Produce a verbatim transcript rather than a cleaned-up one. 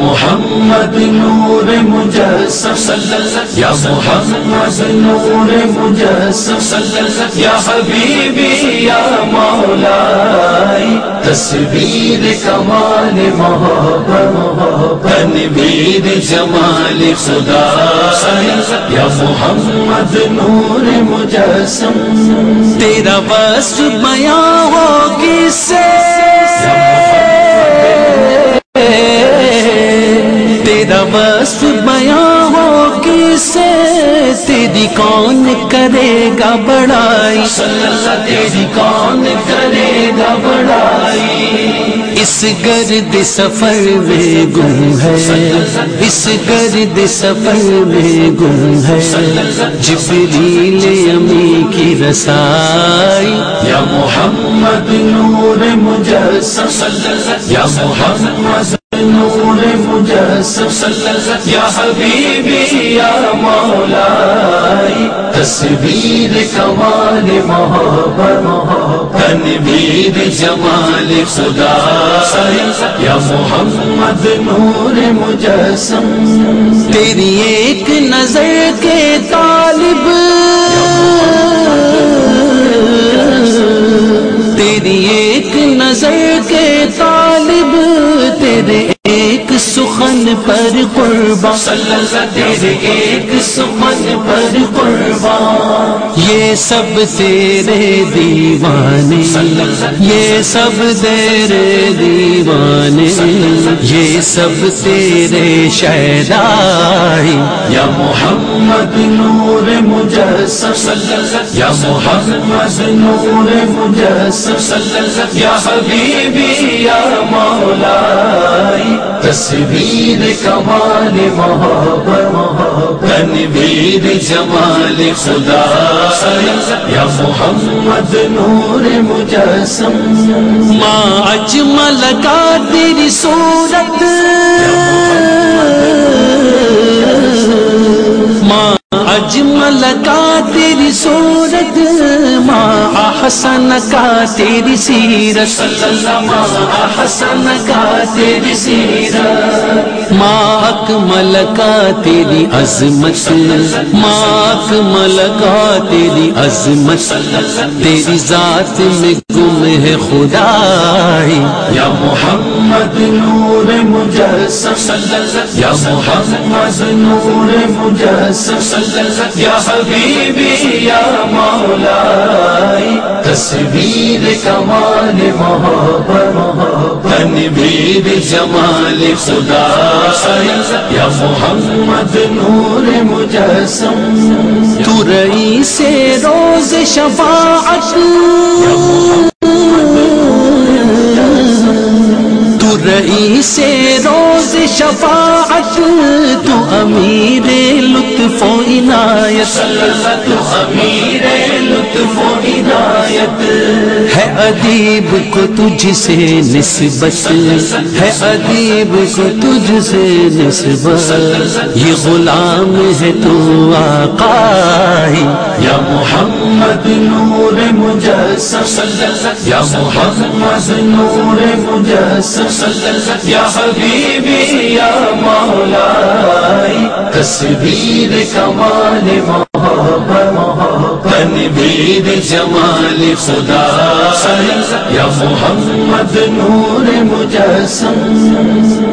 محمد نور مجسم یا محمد نور مجسم یا حبیبی یا مولائی تصویر کمال محبت تنویر جمال خدا یا محمد نور مجسم تیرا وصف بیان ہو کس سے تیرا وصف بیان ہو کس سے تیری کون کرے گا بڑائی تیری کون کرے گا بڑائی اس گرد سفر میں گم ہے اس گرد سفر میں گم ہے جبریل امی کی رسائی یا محمد نور مجسم یا محمد نور مجسم یا حبیبی یا مولائی تصویر کمال محبت تنویر جمال خدا یا محمد نور مجسم تیری ایک نظر کے طالب تیری ایک نظر کے طالب تیرے ایک سخن پر قربان تیرے ایک سخن پر قربان یہ سب تیرے دیوانے یہ سب تیرے دیوانے یہ سب تیرے شیدائی یا محمد نور مجسم یا محمد نور مجسم یا حبیبی یا مولائی تصویر کمال محبت تنویر جمال خدا یا محمد نور مجسم ما اجمل کا تیری صورت ما اجمل کا تیری صورت ما احسن کا تیری سیرت ما احسن کا تیری سیرت ما اکمل کا تیری عظمت ما اکمل کا تیری عظمت تیری ذات میں گم ہے خدائی یا محمد نور مجسم یا محمد نور مجسم یا حبیبی یا مولائی تصویر کمال محبت تنویر جمال خدا یا محمد نور مجسم تو رئیس روز شفاعت تو رئیس روز شفاعت تو امیر لطف و عنایت تو امیر لطف و عنایت ہے ادیب کو تجھ سے نسبت ہے ادیب کو تجھ سے نسبت یہ غلام ہے تو آقائی یا محمد نور مجسم یا محمد نور مجسم یا حبیبی یا مولائی تصویر کمال محبت تنویر جمال خدا یا محمد نور مجسم